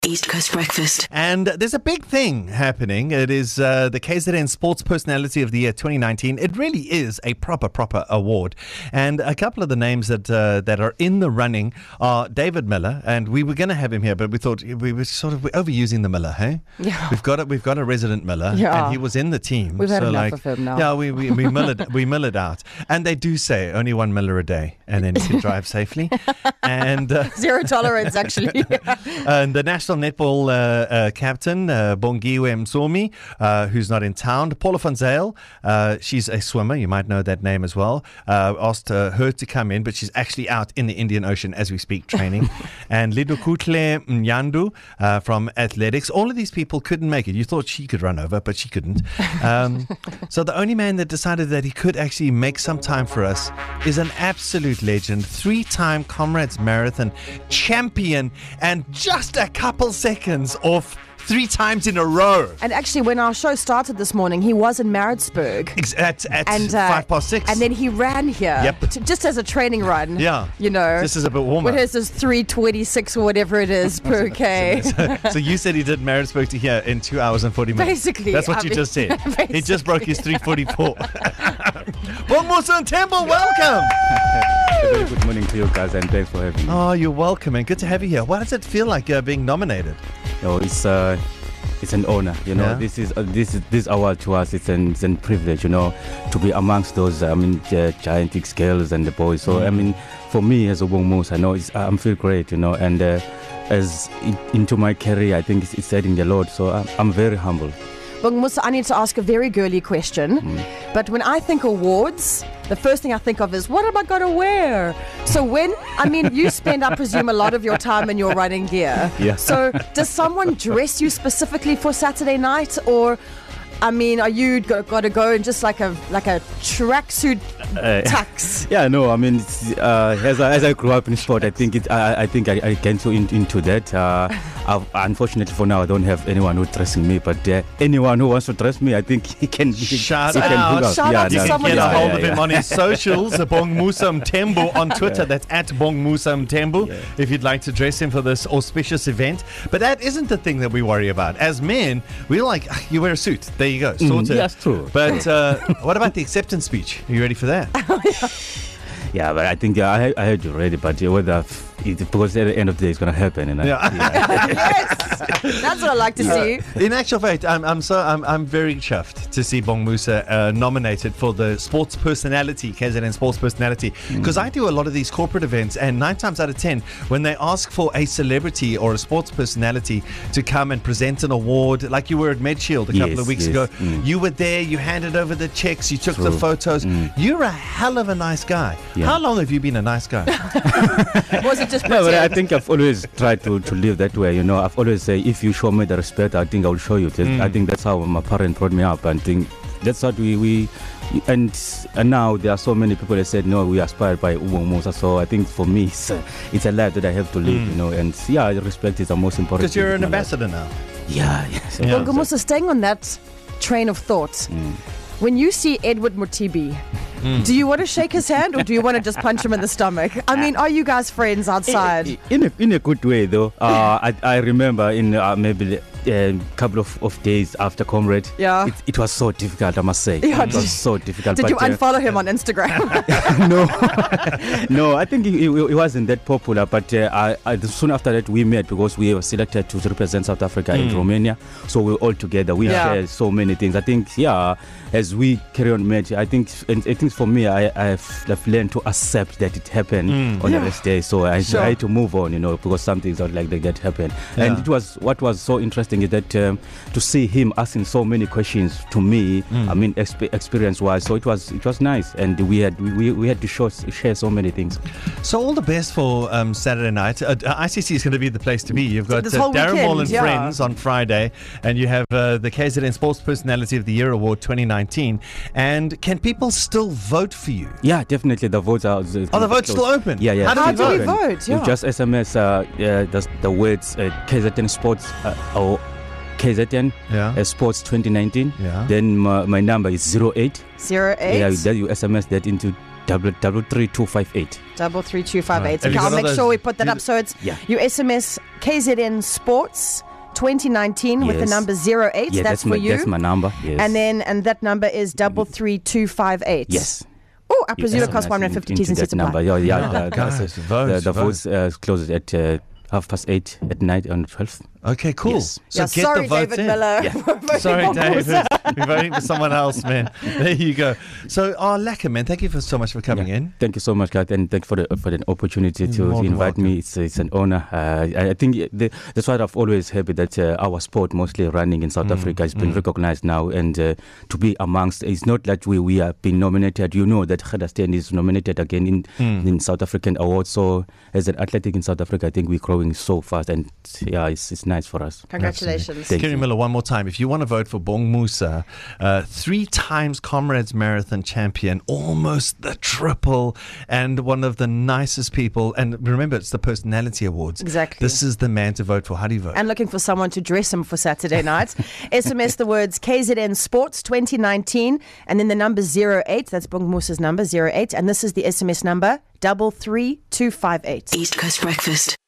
East Coast Breakfast. And there's a big thing happening. It is the KZN Sports Personality of the Year 2019. It really is a proper award. And a couple of the names that are in the running are David Miller, and we were going to have him here, but we thought we were sort of overusing the Miller, hey? Yeah. We've got a resident Miller, Yeah. and he was in the team. We've had so enough of him now. Yeah, we mill it out. And they do say only one Miller a day, and then you can drive safely. And Zero tolerance, actually. and the national netball captain, Bongiwe Msomi, who's not in town. Paula van Zyl, she's a swimmer. You might know that name as well. Asked her to come in, but she's actually out in the Indian Ocean as we speak training. And Lidokutle Mnyandu from athletics. All of these people couldn't make it. You thought she could run over, but she couldn't. So the only man that decided that he could actually make some time for us is an absolute legend, 3-time Comrades Marathon champion, and just a couple seconds off 3 times in a row. And actually, when our show started this morning, he was in Maritzburg. At 6:05. And then he ran here. Yep. Just as a training run. Yeah. You know. This is a bit warmer. What is this, 3:26 or whatever it is per K? So you said he did Maritzburg to here in 2 hours and 40 minutes. Basically. That's what you just said. He just broke his 3:44. Bongmusa Tembo, welcome. Very good morning to you guys, and thanks for having me. Oh, you're welcome, and good to have you here. What does it feel like being nominated? Oh, it's an honor, you know. Yeah. This award to us, it's a privilege, you know, to be amongst those gigantic girls and the boys. So for me as a Bongmusa, I know I'm feel great, you know, and into my career, I think it's setting the Lord. So I'm very humble. Bongmusa, I need to ask a very girly question. But when I think awards, the first thing I think of is, what am I going to wear? So you spend, I presume, a lot of your time in your running gear. Yeah. So does someone dress you specifically for Saturday night? Or, are you got to go in just like a tracksuit tux? Yeah, no, as I grew up in sport, I think I get into that. Unfortunately for now, I don't have anyone who's dressing me, but anyone who wants to dress me, I think he can. Shout out to You someone. can get a hold of him on his socials, Bongmusa Mtembu on Twitter. That's at Bongmusa Mtembu. Yeah. If you'd like to dress him for this auspicious event. But that isn't the thing that we worry about. As men, we're like, you wear a suit. There you go. Sorted. That's true. But what about the acceptance speech? Are you ready for that? Yeah, but I think I heard you already, but whether because at the end of the day it's going to happen. Yes, that's what I like to see. In actual fact, I'm very chuffed to see Bongmusa nominated for the Sports Personality, KZN Sports Personality, because I do a lot of these corporate events, and 9 times out of 10, when they ask for a celebrity or a sports personality to come and present an award, like you were at MedShield a couple of weeks ago, you were there, you handed over the checks, you took the photos. You're a hell of a nice guy. Yeah. How long have you been a nice guy? Was it just No, but I pretend? think I've always tried to live that way. You know, I've always said, if you show me the respect, I think I will show you. I think that's how my parents brought me up, and think that's what we and now there are so many people that said, no, we are inspired by Bongmusa. So I think for me, it's a life that I have to live, you know, and respect is the most important. Because you're thing an in my life. ambassador now. Yeah, yes. Yeah. Bongmusa, staying on that train of thought, when you see Edward Mutibi, do you want to shake his hand, or do you want to just punch him in the stomach? Are you guys friends outside? In a good way, though. I remember in maybe a couple of days after Comrade, it was so difficult, I must say. Yeah, it was so difficult. Did you unfollow him on Instagram? No, I think he wasn't that popular, but soon after that we met, because we were selected to represent South Africa in Romania. So we were all together. We shared so many things. I think, as we carry on match, I think for me, I've learned to accept that it happened on the next day. So I try to move on, you know, because some things are like that happen. And what was so interesting is that to see him asking so many questions to me, experience-wise. So it was nice, and we had to share so many things. So all the best for Saturday night. ICC is going to be the place to be. You've got Darren Ball and Friends on Friday, and you have the KZN Sports Personality of the Year Award 2019. And can people still vote for you? Yeah, definitely. The votes are. The vote's still open? Yeah. How do we vote? You just SMS the words KZN Sports or KZN Sports 2019. Yeah. Then my number is 08. 08. Yeah, then you SMS that into 33258. 33258. Right. Have Okay, you I'll got all make those- sure we put that up. So it's Yeah. you SMS KZN Sports 2019 with the Yes. number 08. Yeah, that's for my, you. That's my number. Yes. And that number is 33258. Yes. Oh, I presume Yes, it costs 150 T's and that C's to number. apply. Guys, vote. The votes closes at 8:30 at night on 12th. Okay, cool. Yes. So Yeah, get sorry, the votes David in. Miller. Yeah. for voting Sorry, for David. Musa. We're voting for someone else, man. There you go. So, lekker, man. Thank you so much for coming in. Thank you so much, Garth, and thank you for the opportunity You're to more than invite me. It's an honor. I think that's why I've always happy that our sport, mostly running in South Africa, has been recognized now, and to be amongst. It's not that we have been nominated. You know that Geraldstein is nominated again in South African awards. So as an athletic in South Africa, I think we're growing so fast, and yeah, it's nice for us. Congratulations. Thank Kerry you. Miller, one more time. If you want to vote for Bong Musa, 3 times Comrades Marathon champion, almost the triple, and one of the nicest people. And remember, it's the Personality Awards. Exactly. This is the man to vote for. How do you vote? And looking for someone to dress him for Saturday night. SMS the words KZN Sports 2019 and then the number 08. That's Bong Musa's number 08. And this is the SMS number 33258. East Coast Breakfast.